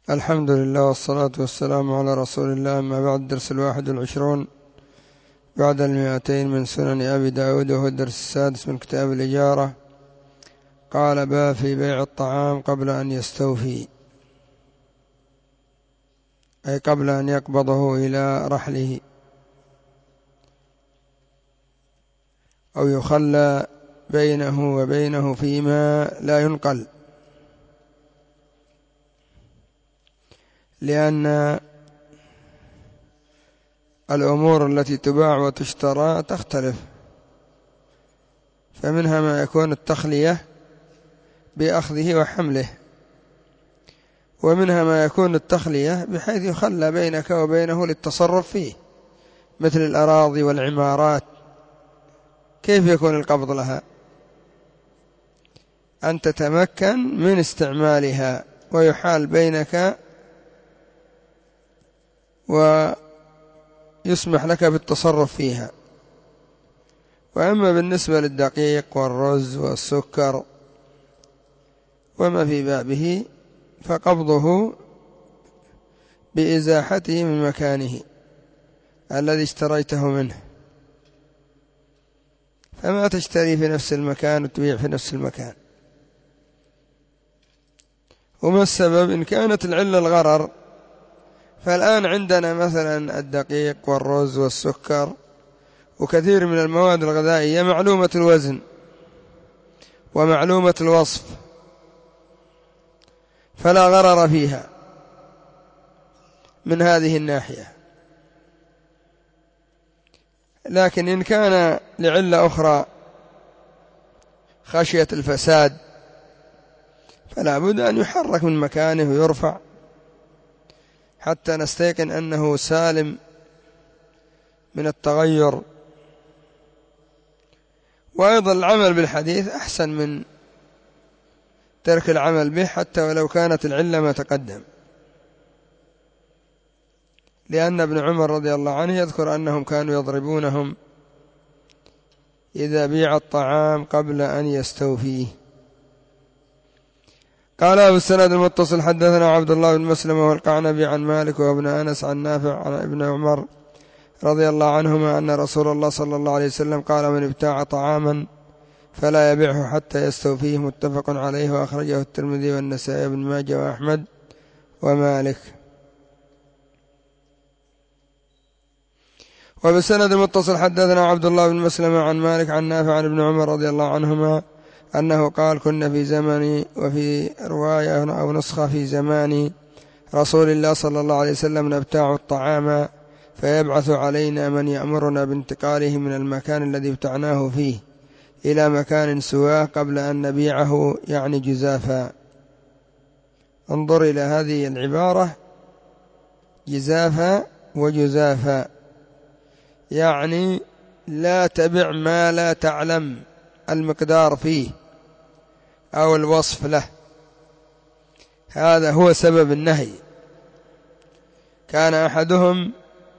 الحمد لله والصلاة والسلام على رسول الله. أما بعد، الدرس 21 بعد 200 من سنن أبي داود، وهو الدرس السادس من كتاب الإجارة. قال: باب في بيع الطعام قبل أن يستوفي، أي قبل أن يقبضه إلى رحله، أو يخلى بينه وبينه فيما لا ينقل، لأن الأمور التي تباع وتشترى تختلف، فمنها ما يكون التخلية بأخذه وحمله، ومنها ما يكون التخلية بحيث يخلى بينك وبينه للتصرف فيه، مثل الأراضي والعمارات. كيف يكون القبض لها؟ أن تتمكن من استعمالها ويحال بينك ويسمح لك بالتصرف فيها. وأما بالنسبة للدقيق والرز والسكر وما في بابه، فقبضه بإزاحته من مكانه الذي اشتريته منه، فما تشتري في نفس المكان وتبيع في نفس المكان. وما السبب؟ إن كانت العلة الغرر، فالآن عندنا مثلا الدقيق والرز والسكر وكثير من المواد الغذائية معلومة الوزن ومعلومة الوصف، فلا غرر فيها من هذه الناحية. لكن إن كان لعلة أخرى خشية الفساد، فلا بد أن يحرك من مكانه ويرفع حتى نستيقن أنه سالم من التغير. وأيضا العمل بالحديث أحسن من ترك العمل به، حتى ولو كانت العلة ما تقدم، لأن ابن عمر رضي الله عنه يذكر أنهم كانوا يضربونهم إذا بيع الطعام قبل أن يستوفيه. قال أبو السند المتصل: حدثنا عبد الله بن مسلمة والقعنبي عن مالك وابن أنس عن نافع عن ابن عمر رضي الله عنهما أن رسول الله صلى الله عليه وسلم قال: من ابتاع طعاما فلا يبيعه حتى يستوفيه. متفق عليه، وأخرجه الترمذي والنسائي وابن ماجه وأحمد ومالك. وبسند المتصل حدثنا عبد الله بن مسلمة عن مالك عن نافع عن ابن عمر رضي الله عنهما أنه قال: كنا في زمن، وفي رواية أو نسخة في زمان رسول الله صلى الله عليه وسلم، نبتاع الطعام فيبعث علينا من يأمرنا بانتقاله من المكان الذي ابتعناه فيه إلى مكان سواه قبل أن نبيعه، يعني جزافا. انظر إلى هذه العبارة: جزافا وجزافا، يعني لا تبع ما لا تعلم المقدار فيه أو الوصف له. هذا هو سبب النهي. كان أحدهم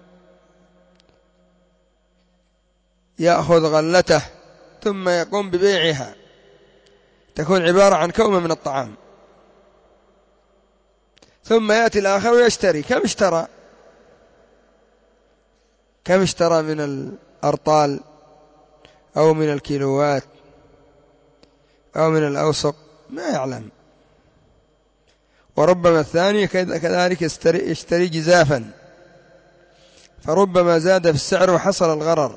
يأخذ غلته ثم يقوم ببيعها، تكون عبارة عن كومة من الطعام، ثم يأتي الآخر ويشتري. كم اشترى من الأرطال أو من الكيلوات أو من الأوسق؟ ما يعلم. وربما الثاني كذلك يشتري جزافا، فربما زاد في السعر وحصل الغرر.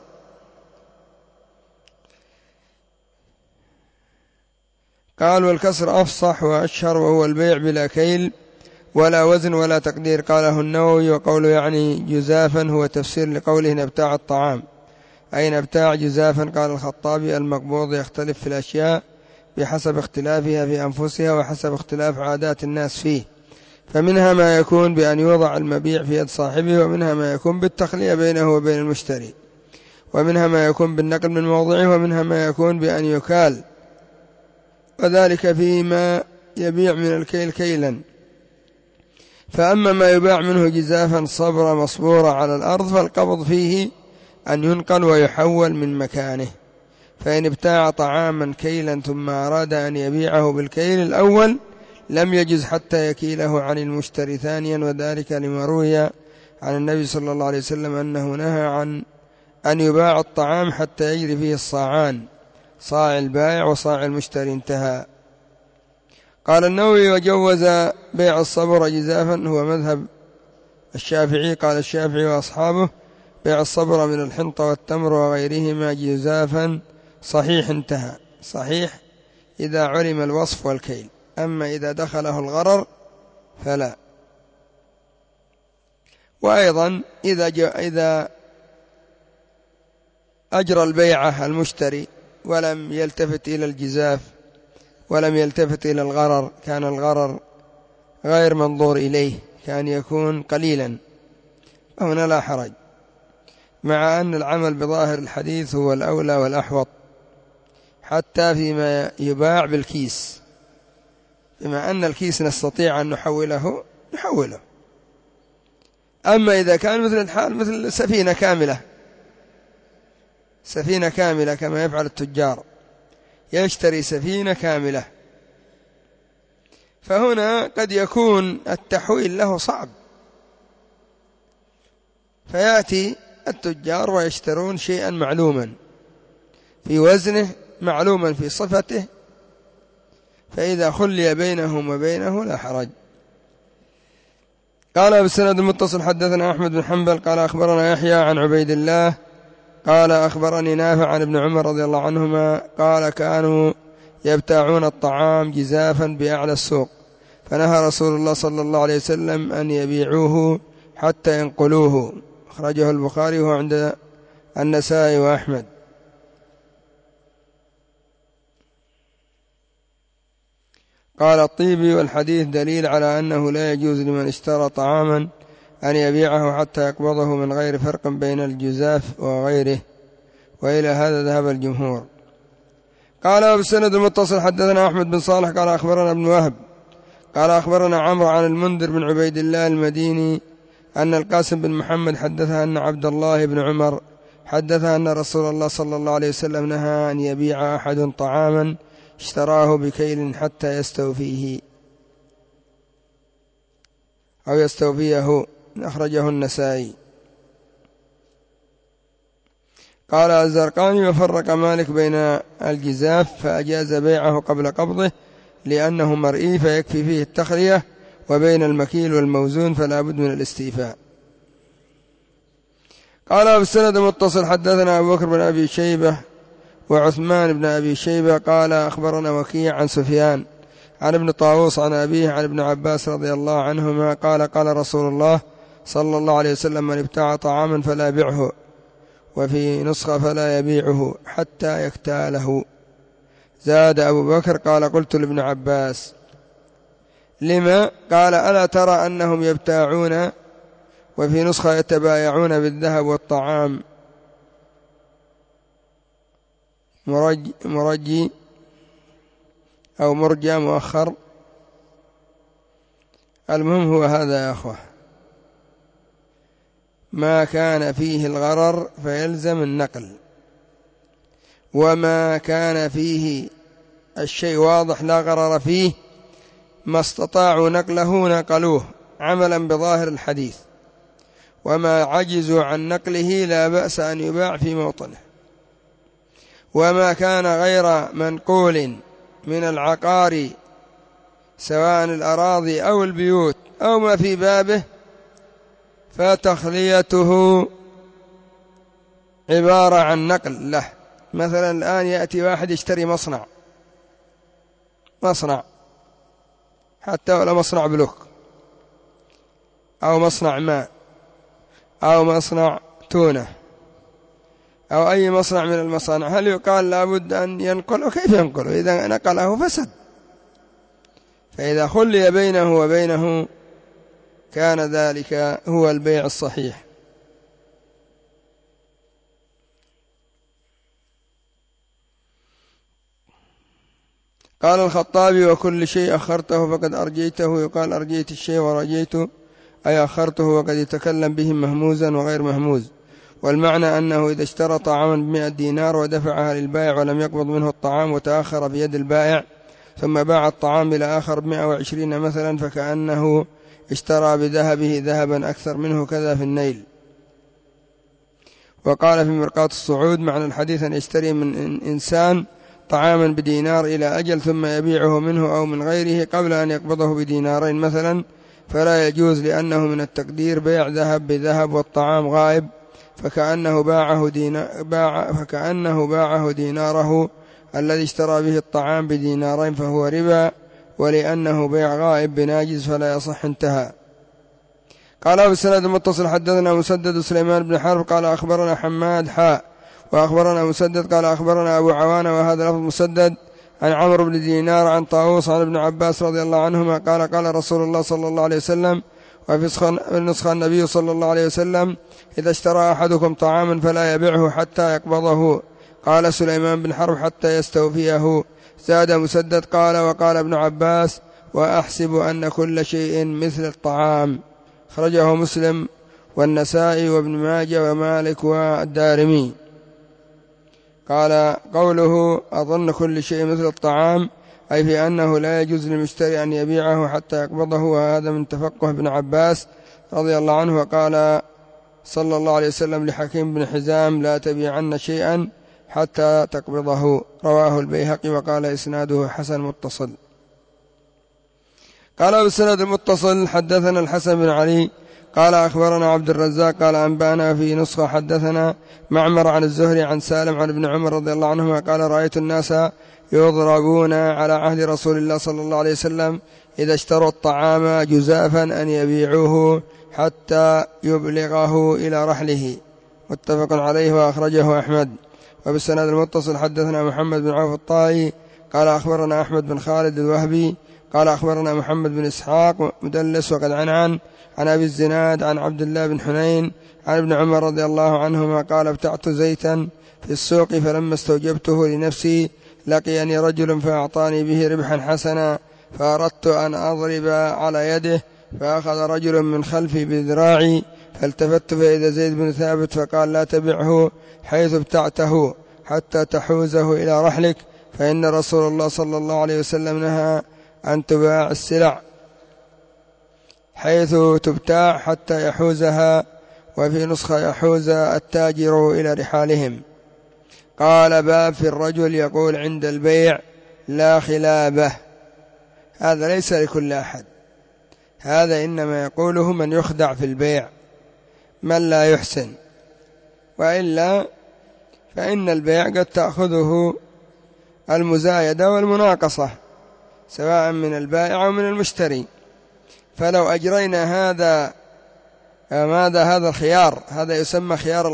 قال: والكسر أفصح وأشهر، وهو البيع بلا كيل ولا وزن ولا تقدير. قاله النووي: وقوله يعني جزافا هو تفسير لقوله نبتاع الطعام، أي نبتاع جزافا. قال الخطابي: المقبوض يختلف في الأشياء بحسب اختلافها في أنفسها وحسب اختلاف عادات الناس فيه، فمنها ما يكون بأن يوضع المبيع في يد صاحبه، ومنها ما يكون بالتخلية بينه وبين المشتري، ومنها ما يكون بالنقل من موضعه، ومنها ما يكون بأن يكال، وذلك فيما يبيع من الكيل كيلا. فأما ما يباع منه جزافا صبرة مصبورة على الأرض، فالقبض فيه أن ينقل ويحول من مكانه. فإن ابتاع طعاما كيلا ثم أراد أن يبيعه بالكيل الأول لم يجز حتى يكيله عن المشتري ثانيا، وذلك لما روي عن النبي صلى الله عليه وسلم أنه نهى عن أن يباع الطعام حتى يجري فيه الصاعان، صاع البائع وصاع المشتري. انتهى. قال النووي: وجوز بيع الصبر جزافا، هو مذهب الشافعي. قال الشافعي وأصحابه: بيع الصبر من الحنطة والتمر وغيرهما جزافا صحيح. انتهى. صحيح إذا علم الوصف والكيل، أما إذا دخله الغرر فلا. وأيضا إذا أجرى البيعة المشتري ولم يلتفت إلى الجزاف ولم يلتفت إلى الغرر، كان الغرر غير منظور إليه، كان يكون قليلا، هنا لا حرج، مع أن العمل بظاهر الحديث هو الأولى والأحوط، حتى فيما يباع بالكيس، بما أن الكيس نستطيع أن نحوله. أما إذا كان مثل الحال مثل سفينة كاملة كما يفعل التجار، يشتري سفينة كاملة، فهنا قد يكون التحويل له صعب، فيأتي التجار ويشترون شيئا معلوما في وزنه، معلوما في صفته، فإذا خلي بينهم وبينه لا حرج. قال بالسند المتصل: حدثنا أحمد بن حنبل قال أخبرنا يحيى عن عبيد الله قال أخبرني نافع عن ابن عمر رضي الله عنهما قال: كانوا يبتاعون الطعام جزافا بأعلى السوق، فنهى رسول الله صلى الله عليه وسلم أن يبيعوه حتى ينقلوه. أخرجه البخاري وهو عند النسائي وأحمد. قال الطيبي: والحديث دليل على أنه لا يجوز لمن اشترى طعاما أن يبيعه حتى يقبضه من غير فرق بين الجزاف وغيره، وإلى هذا ذهب الجمهور. قال بالسند المتصل: حدثنا أحمد بن صالح قال أخبرنا ابن وهب قال أخبرنا عمرو عن المنذر بن عبيد الله المديني أن القاسم بن محمد حدثها أن عبد الله بن عمر حدثها أن رسول الله صلى الله عليه وسلم نهى أن يبيع أحد طعاما اشتراه بكيل حتى يستوفيه أو يستوفيه. أخرجه النسائي. قال الزرقاني: وفرق مالك بين الجزاف فأجاز بيعه قبل قبضه لأنه مرئي فيكفي فيه التخلية، وبين المكيل والموزون فلا بد من الاستيفاء. قال بالسند المتصل: حدثنا أبو بكر بن أبي شيبة وعثمان بن أبي شيبة قال أخبرنا وكيع عن سفيان عن ابن طاووس عن أبيه عن ابن عباس رضي الله عنهما قال: قال رسول الله صلى الله عليه وسلم: من ابتاع طعاما فلا يبيعه، وفي نسخة فلا يبيعه حتى يكتاله. زاد أبو بكر: قال قلت لابن عباس: لما؟ قال: ألا ترى أنهم يبتاعون، وفي نسخة يتبايعون بالذهب والطعام مرجي أو مرجى مؤخر. المهم هو هذا يا أخوة: ما كان فيه الغرر فيلزم النقل، وما كان فيه الشيء واضح لا غرر فيه ما استطاعوا نقله نقلوه عملا بظاهر الحديث، وما عجزوا عن نقله لا بأس أن يباع في موطنه. وما كان غير منقول من العقار سواء الأراضي أو البيوت أو ما في بابه فتخليته عبارة عن نقل له. مثلا الآن يأتي واحد يشتري مصنع حتى ولا مصنع بلوك أو مصنع ماء أو مصنع تونة أو أي مصنع من المصانع، هل يقال لابد أن ينقله؟ كيف ينقله؟ إذا نقله فسد. فإذا خلي بينه وبينه كان ذلك هو البيع الصحيح. قال الخطابي: وكل شيء أخرته فقد أرجيته. يقال أرجيت الشيء ورجيته أي أخرته، وقد يتكلم به مهموزا وغير مهموز، والمعنى أنه إذا اشترى طعاما ب100 دينار ودفعها للبائع ولم يقبض منه الطعام وتأخر بيد البائع ثم باع الطعام إلى آخر ب120 مثلا فكأنه اشترى بذهبه ذهبا أكثر منه، كذا في النيل. وقال في مرقاة الصعود: معنى الحديث أن يشتري من إنسان طعاما بدينار إلى أجل ثم يبيعه منه أو من غيره قبل أن يقبضه بدينارين مثلا، فلا يجوز، لأنه من التقدير بيع ذهب بذهب والطعام غائب، فكأنه باعه ديناره الذي اشترى به الطعام بدينارين فهو ربا، ولأنه بيع غائب بناجز فلا يصح. انتهى. قال بالسند المتصل: حدثنا مسدد سليمان بن حرب قال أخبرنا حماد وأخبرنا مسدد قال أخبرنا أبو عوانة، وهذا لفظ مسدد، عن عمرو بن دينار عن طاووس عن ابن عباس رضي الله عنهما قال رسول الله صلى الله عليه وسلم: وفي النسخة النبي صلى الله عليه وسلم: إذا اشترى أحدكم طعاما فلا يبيعه حتى يقبضه. قال سليمان بن حرب: حتى يستوفيه. زاد مسدد قال: وقال ابن عباس: وأحسب أن كل شيء مثل الطعام. خرجه مسلم والنسائي وابن ماجه ومالك والدارمي. قال: قوله أظن كل شيء مثل الطعام أي في أنه لا يجوز للمشتري أن يبيعه حتى يقبضه، وهذا من تفقه ابن عباس رضي الله عنه. وقال صلى الله عليه وسلم لحكيم بن حزام: لا تبيعن شيئا حتى تقبضه. رواه البيهقي وقال إسناده حسن متصل. قال بالسند المتصل: حدثنا الحسن بن علي قال أخبرنا عبد الرزاق قال أنبأنا في نسخة حدثنا معمر عن الزهري عن سالم عن ابن عمر رضي الله عنهما قال: رأيت الناس يضربون على عهد رسول الله صلى الله عليه وسلم إذا اشتروا الطعام جزافا أن يبيعوه حتى يبلغه إلى رحله. متفق عليه وأخرجه أحمد. وبالسند المتصل: حدثنا محمد بن عوف الطائي قال أخبرنا أحمد بن خالد الوهبي قال أخبرنا محمد بن إسحاق مدلس وقد عن أبي الزناد عن عبد الله بن حنين عن ابن عمر رضي الله عنهما قال: ابتعت زيتا في السوق فلما استوجبته لنفسي لقيني رجل فأعطاني به ربحا حسنا، فأردت أن أضرب على يده، فأخذ رجل من خلفي بذراعي، فالتفت فإذا زيد بن ثابت فقال: لا تبعه حيث ابتعته حتى تحوزه إلى رحلك، فإن رسول الله صلى الله عليه وسلم نهى أن تباع السلع حيث تبتاع حتى يحوزها، وفي نسخة يحوز التاجر إلى رحالهم. قال: باب في الرجل يقول عند البيع: لا خلابه. هذا ليس لكل أحد، هذا إنما يقوله من يخدع في البيع، من لا يحسن، وإلا فإن البيع قد تأخذه المزايدة والمناقصة سواء من البائع أو من المشتري. فلو أجرينا هذا الخيار، هذا يسمى خيار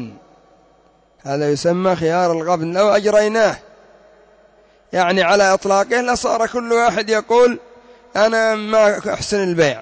الغبن، لو أجريناه يعني على إطلاقه لصار كل واحد يقول: أنا ما أحسن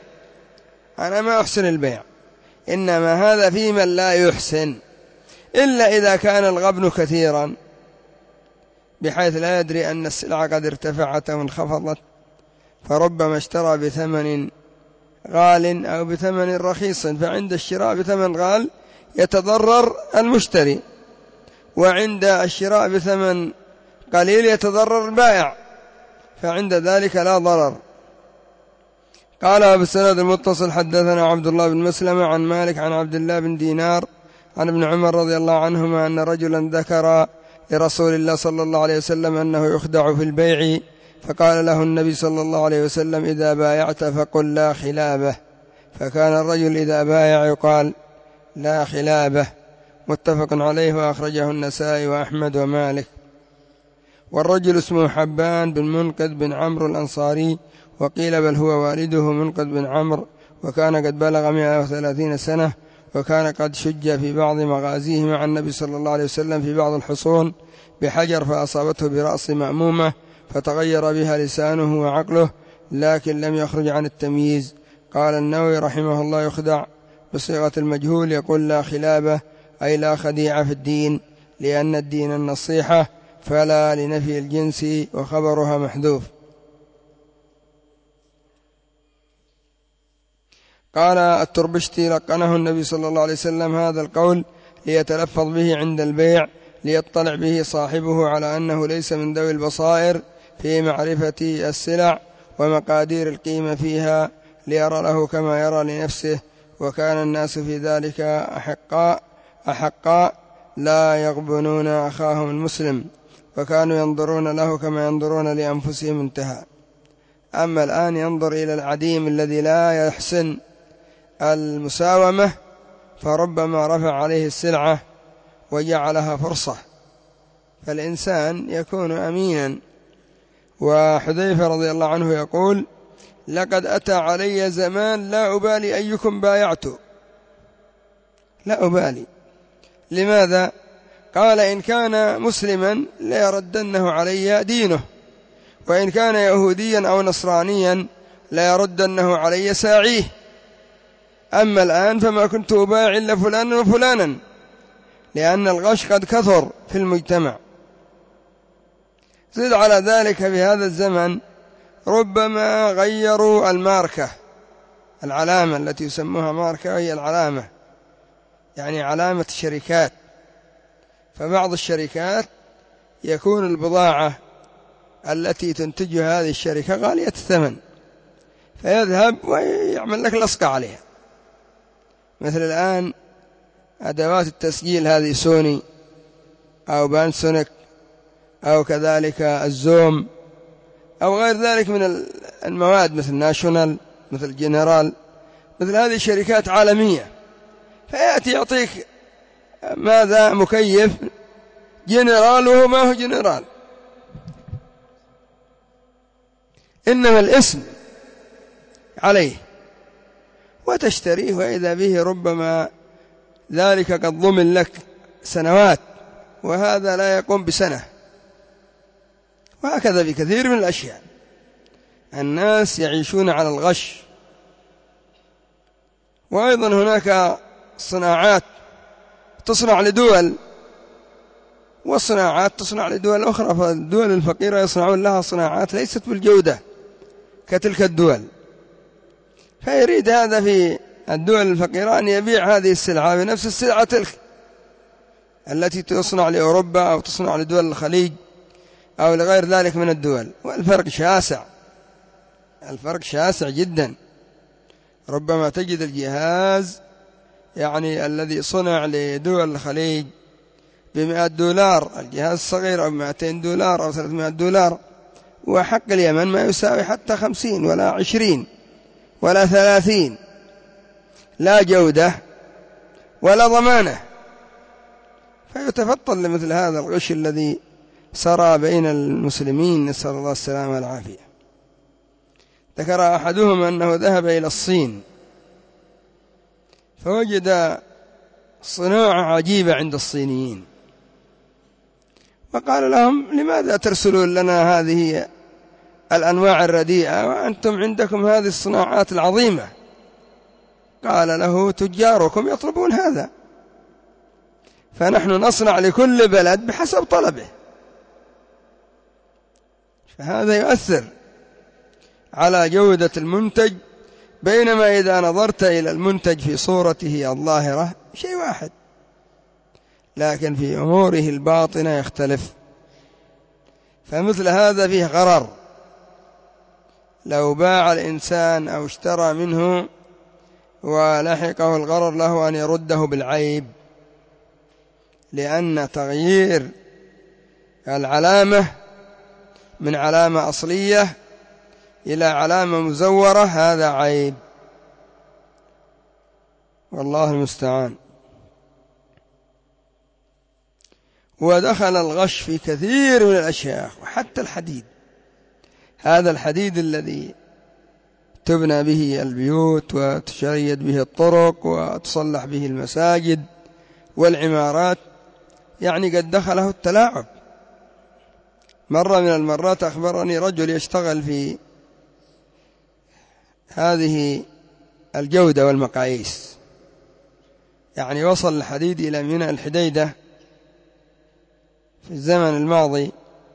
البيع، إنما هذا في من لا يحسن، إلا إذا كان الغبن كثيرا بحيث لا يدري أن السلعة قد ارتفعت أو انخفضت، فربما اشترى بثمن غال أو بثمن رخيص، فعند الشراء بثمن غال يتضرر المشتري، وعند الشراء بثمن قليل يتضرر البائع، فعند ذلك لا ضرر. قال بالسند المتصل: حدثنا عبد الله بن مسلمة عن مالك عن عبد الله بن دينار عن ابن عمر رضي الله عنهما أن رجلا ذكر لرسول الله صلى الله عليه وسلم أنه يخدع في البيع، فقال له النبي صلى الله عليه وسلم: إذا بايعت فقل لا خلابه. فكان الرجل إذا بايع يقال لا خلابه. متفق عليه وأخرجه النسائي وأحمد ومالك. والرجل اسمه حبان بن منقذ بن عمرو الأنصاري، وقيل بل هو والده منقذ بن عمرو، وكان قد بلغ 130 سنة، وكان قد شج في بعض مغازيه مع النبي صلى الله عليه وسلم في بعض الحصون بحجر فأصابته برأس مأمومة فتغير بها لسانه وعقله، لكن لم يخرج عن التمييز. قال النووي رحمه الله: يخدع بصيغة المجهول، يقول لا خلابة أي لا خديعة في الدين، لأن الدين النصيحة، فلا لنفي الجنس وخبرها محذوف. قال التربشتي: لقنه النبي صلى الله عليه وسلم هذا القول ليتلفظ به عند البيع، ليطلع به صاحبه على أنه ليس من ذوي البصائر في معرفة السلع ومقادير القيمة فيها ليرى له كما يرى لنفسه، وكان الناس في ذلك أحقاء لا يغبنون أخاهم المسلم، وكانوا ينظرون له كما ينظرون لأنفسهم. انتهى. أما الآن ينظر إلى العديم الذي لا يحسن المساومة، فربما رفع عليه السلعة وجعلها فرصة، فالإنسان يكون أمينا. وحذيفة رضي الله عنه يقول: لقد أتى علي زمان لا أبالي أيكم بايعت، لا أبالي. لماذا؟ قال: إن كان مسلما ليردنه علي دينه، وإن كان يهوديا أو نصرانيا ليردنه علي ساعيه. أما الآن فما كنت أبايع إلا فلانا وفلانا، لأن الغش قد كثر في المجتمع. زد على ذلك في هذا الزمن ربما غيروا الماركة، العلامة التي يسموها ماركة، هي العلامة يعني علامة الشركات. فبعض الشركات يكون البضاعة التي تنتجها هذه الشركة غالية الثمن، فيذهب ويعمل لك لصقة عليها. مثل الآن أدوات التسجيل هذه سوني أو بانسونيك أو كذلك الزوم أو غير ذلك من المواد، مثل ناشونال، مثل جنرال، مثل هذه الشركات عالمية. فيأتي يعطيك ماذا؟ مكيف جنرال، وهو ما هو جنرال، إنما الاسم عليه، وتشتريه وإذا به ربما ذلك قد ضمن لك سنوات، وهذا لا يقوم بسنة. وهكذا بكثير من الأشياء الناس يعيشون على الغش. وأيضا هناك صناعات تصنع لدول، والصناعات تصنع لدول أخرى، فالدول الفقيرة يصنعون لها صناعات ليست بالجودة كتلك الدول، فيريد هذا في الدول الفقيرة أن يبيع هذه السلعة بنفس السلعة تلك التي تصنع لأوروبا أو تصنع لدول الخليج أو لغير ذلك من الدول. والفرق شاسع، الفرق شاسع جدا. ربما تجد الجهاز يعني الذي صنع لدول الخليج $100، الجهاز الصغير، أو $200 أو $300، وحق اليمن ما يساوي حتى 50 ولا 20 ولا 30، لا جودة ولا ضمانة. فيتفطن لمثل هذا الغش الذي سرى بين المسلمين، نسأل الله السلامة والعافية. ذكر أحدهم أنه ذهب إلى الصين فوجد صناعة عجيبة عند الصينيين، وقال لهم: لماذا ترسلون لنا هذه الأنواع الرديئة وأنتم عندكم هذه الصناعات العظيمة؟ قال له: تجاركم يطلبون هذا، فنحن نصنع لكل بلد بحسب طلبه. فهذا يؤثر على جودة المنتج، بينما إذا نظرت إلى المنتج في صورته الظاهرة شيء واحد، لكن في أموره الباطنة يختلف. فمثل هذا فيه غرر، لو باع الإنسان أو اشترى منه ولحقه الغرر له أن يرده بالعيب، لأن تغيير العلامة من علامة أصلية إلى علامة مزورة هذا عيب، والله المستعان. ودخل الغش في كثير من الأشياء، وحتى الحديد، هذا الحديد الذي تبنى به البيوت وتشيد به الطرق وتصلح به المساجد والعمارات، يعني قد دخله التلاعب. مرة من المرات أخبرني رجل يشتغل في هذه الجودة والمقاييس، يعني وصل الحديد إلى ميناء الحديدة في الزمن الماضي،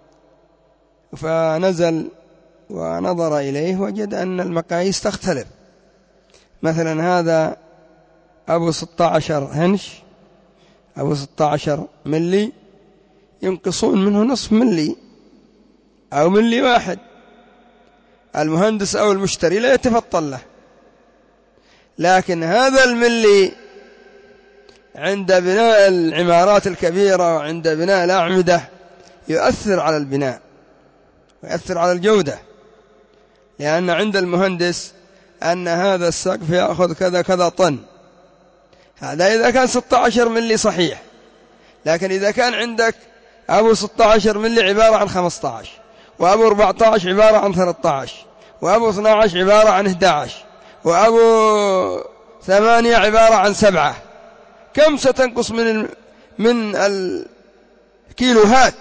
فنزل ونظر إليه وجد أن المقاييس تختلف. مثلا هذا أبو 16 هنش، أبو 16 ملي، ينقصون منه نصف ملي، أو ملي واحد، المهندس أو المشتري لا يتفطن له. لكن هذا الملي عند بناء العمارات الكبيرة وعند بناء الأعمدة يؤثر على البناء ويؤثر على الجودة، لأن عند المهندس أن هذا السقف يأخذ كذا كذا طن، هذا إذا كان 16 ملي صحيح. لكن إذا كان عندك أبو 16 ملي عبارة عن 15، وأبو 14 عبارة عن 13، وأبو 12 عبارة عن 11، وأبو 8 عبارة عن 7، كم ستنقص من الكيلوهات؟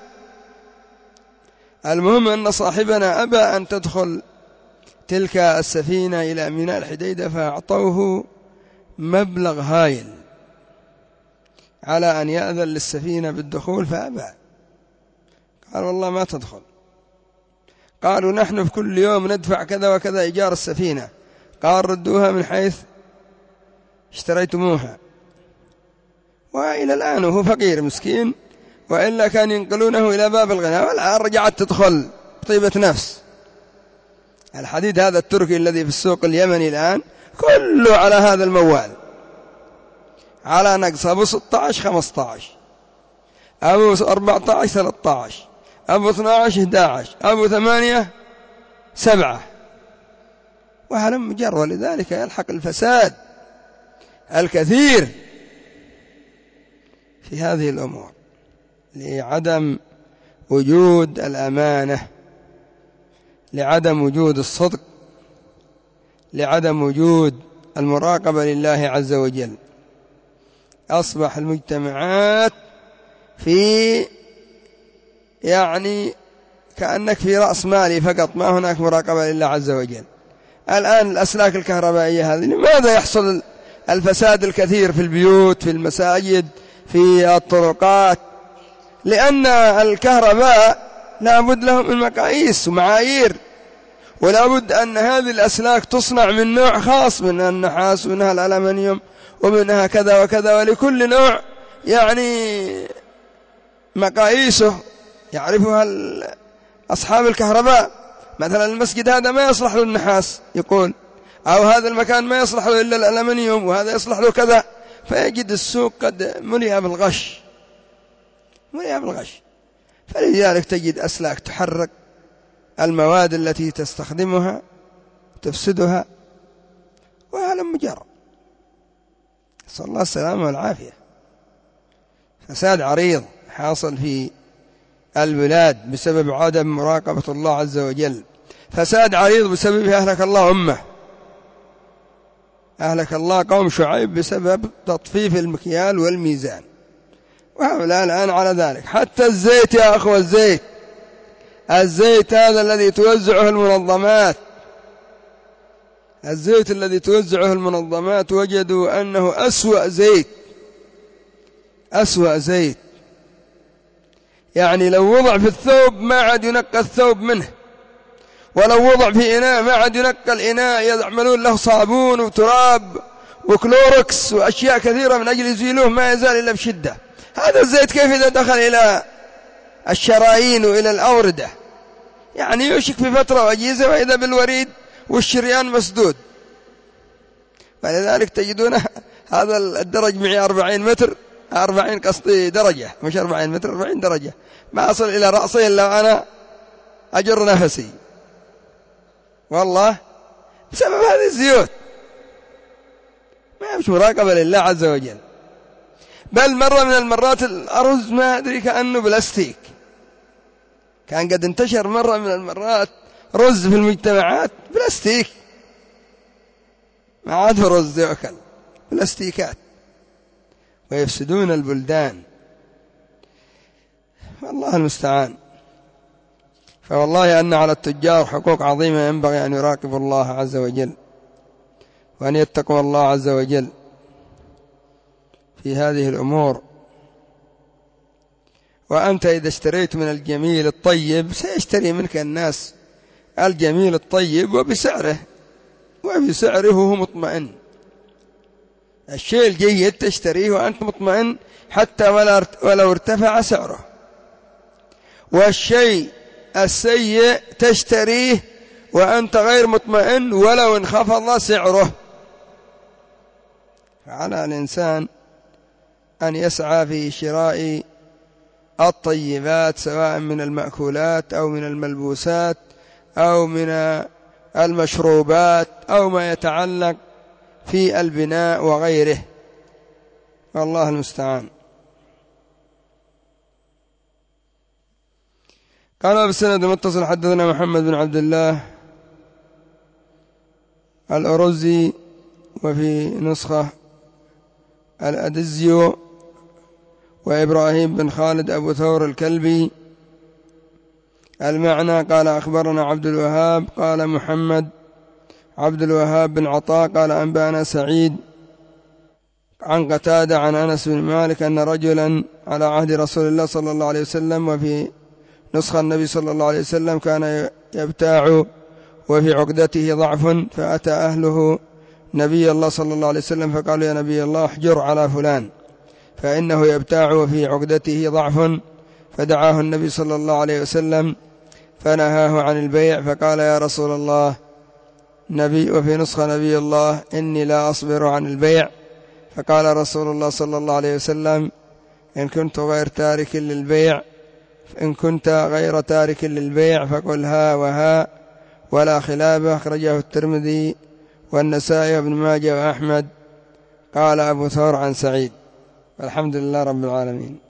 المهم أن صاحبنا أبى أن تدخل تلك السفينة إلى ميناء الحديدة، فأعطوه مبلغ هائل على أن يأذن للسفينة بالدخول، فأبى، قال والله ما تدخل. قالوا نحن في كل يوم ندفع كذا وكذا إيجار السفينة، قال ردوها من حيث اشتريتموها. وإلى الآن هو فقير مسكين، وإلا كان ينقلونه إلى باب الغنى، والآن رجعت تدخل طيبة نفس. الحديد هذا التركي الذي في السوق اليمني الآن كله على هذا الموال، على نقص أبو 16 15، أبو 14 13، أبو 12 11، أبو 8 7، وهلم جر. ولذلك يلحق الفساد الكثير في هذه الأمور لعدم وجود الأمانة، لعدم وجود الصدق، لعدم وجود المراقبة لله عز وجل. أصبح المجتمعات في كأنك في رأس مالي فقط، ما هناك مراقبة لله عز وجل. الآن الأسلاك الكهربائية هذه، لماذا يحصل الفساد الكثير في البيوت، في المساجد، في الطرقات؟ لأن الكهرباء لابد لهم من مقاييس ومعايير، ولابد أن هذه الأسلاك تصنع من نوع خاص، منها النحاس ومنها الألمنيوم ومنها كذا وكذا، ولكل نوع مقاييسه يعرفها أصحاب الكهرباء. مثلا المسجد هذا ما يصلح له النحاس يقول، أو هذا المكان ما يصلح له إلا الألمنيوم، وهذا يصلح له كذا. فيجد السوق قد ملئ بالغش، ملئ بالغش. فلذلك تجد أسلاك تحرق المواد التي تستخدمها تفسدها، وهذا مجرد. صلى الله السلامة والعافية. فساد عريض حاصل في البلاد بسبب عدم مراقبة الله عز وجل، فساد عريض بسببه أهلك الله أمة، أهلك الله قوم شعيب بسبب تطفيف المكيال والميزان، وهؤلاء الآن على ذلك. حتى الزيت يا أخوة، الزيت هذا الذي توزعه المنظمات، الزيت الذي توزعه المنظمات وجدوا أنه أسوأ زيت. لو وضع في الثوب ما عاد ينقى الثوب منه، ولو وضع في إناء ما عاد ينقى الإناء، يعملون له صابون وتراب وكلوركس وأشياء كثيرة من أجل يزيلوه، ما يزال إلا بشدة. هذا الزيت كيف إذا دخل إلى الشرايين وإلى الأوردة؟ يوشك في فترة وجيزة وإذا بالوريد والشريان مسدود. فلذلك تجدون هذا الدرج معي 40 متر، 40 قصدي درجة، مش 40 متر، 40 درجة، ما أصل إلى رأسي إلا وأنا أجر نفسي، والله بسبب هذه الزيوت. ما مش مراقبة لله عز وجل. بل مرة من المرات الأرز ما أدري كأنه بلاستيك، كان قد انتشر مرة من المرات رز في المجتمعات بلاستيك، ما عاد رز يأكل، بلاستيكات، ويفسدون البلدان، والله المستعان. فوالله أن على التجار حقوق عظيمة ينبغي أن يراقبوا الله عز وجل، وأن يتقوا الله عز وجل في هذه الأمور. وأنت إذا اشتريت من الجميل الطيب سيشتري منك الناس الجميل الطيب وبسعره وهو مطمئن. الشيء الجيد تشتريه وأنت مطمئن حتى ولو ارتفع سعره، والشيء السيء تشتريه وأنت غير مطمئن ولو انخفض سعره. فعلى الإنسان أن يسعى في شراء الطيبات سواء من المأكولات أو من الملبوسات أو من المشروبات أو ما يتعلق في البناء وغيره، والله المستعان. قال بالسند المتصل حدثنا محمد بن عبد الله الأرزي، وفي نسخة الأدزيو، وإبراهيم بن خالد أبو ثور الكلبي. المعنى قال أخبرنا عبد الوهاب قال محمد عبد الوهاب بن عطاء قال أنبأنا سعيد عن قتادة عن أنس بن مالك أن رجلا على عهد رسول الله صلى الله عليه وسلم وفي نسخة النبي صلى الله عليه وسلم كان يبتاع وفي عقدته ضعف، فأتى أهله نبي الله صلى الله عليه وسلم فقالوا يا نبي الله احجر على فلان فإنه يبتاع وفي عقدته ضعف، فدعاه النبي صلى الله عليه وسلم فنهاه عن البيع، فقال يا رسول الله وفي نسخة نبي الله إني لا أصبر عن البيع، فقال رسول الله صلى الله عليه وسلم إن كنت غير تارك للبيع فقل ها وها ولا خلاف. أخرجه الترمذي والنسائي وابن ماجه وأحمد. قال أبو ثور عن سعيد. الحمد لله رب العالمين.